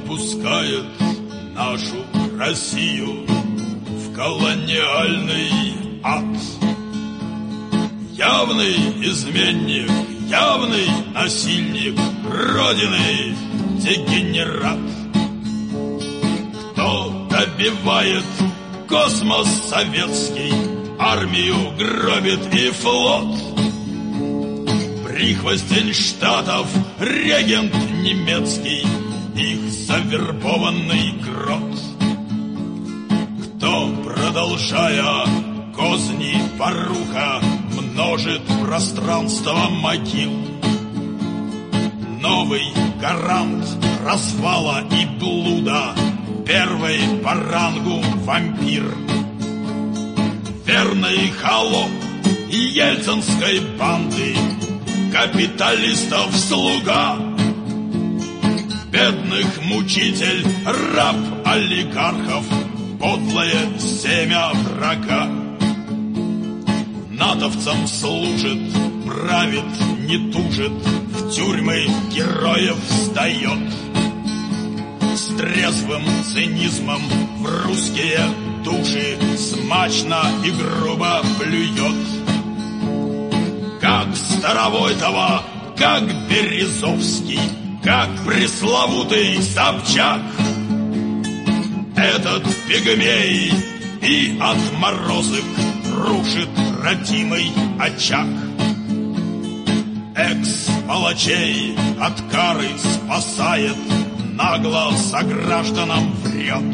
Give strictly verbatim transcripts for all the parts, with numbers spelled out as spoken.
пускает нашу Россию в колониальный ад. Явный изменник, явный насильник Родины, дегенерат. Кто добивает космос советский, армию гробит и флот. Прихвостень Штатов, регент немецкий, их завербованный крот. Кто, продолжая козни поруха, множит пространство могил. Новый гарант развала и блуда, первый по рангу вампир. Верный холоп ельцинской банды, капиталистов слуга. Бедных мучитель, раб олигархов, подлое семя врага. Натовцам служит, правит, не тужит, в тюрьмы героев сдает. С трезвым цинизмом в русские души смачно и грубо плюет. Как Старовойтова, как Березовский, как пресловутый Собчак. Этот пигмей и отморозок рушит родимый очаг. Экс-палачей от кары спасает, нагло согражданам врет.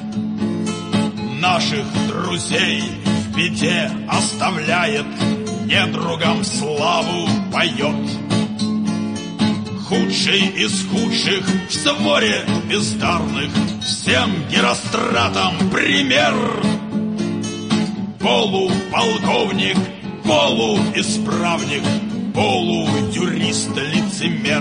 Наших друзей в беде оставляет, недругам славу поет. Худший из худших в своре бездарных, всем Геростратам пример. Полуполковник, полуисправник, полуюрист-лицемер.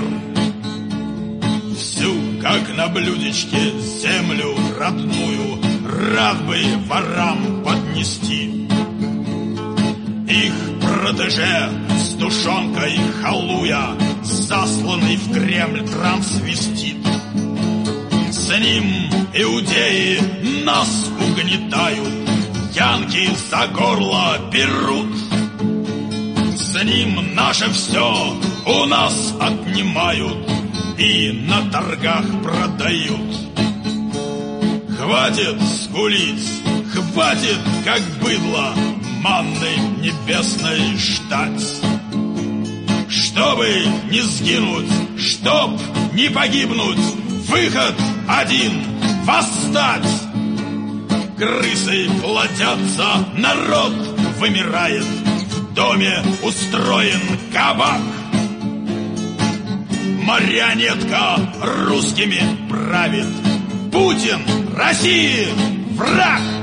Всю, как на блюдечке, землю родную рад бы ворам поднести. Их протеже с душонкой халуя, засланный в Кремль трансвестит. С ним иудеи нас угнетают, янки за горло берут. С ним наше все у нас отнимают и на торгах продают. Хватит скулить, хватит, как быдло, манны небесной ждать. Чтобы не сгинуть, чтоб не погибнуть, выход один — восстать. Крысы плодятся, народ вымирает, в доме устроен кабак. Марионетка русскими правит, Путин России враг.